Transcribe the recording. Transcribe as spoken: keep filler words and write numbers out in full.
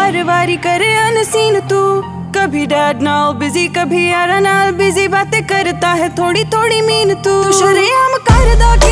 हर बारी करे अनसीन तू। कभी डैड नाल बिजी कभी यारा नाल बिजी, बातें करता है थोड़ी थोड़ी मीन तू। तू शरेआम करदा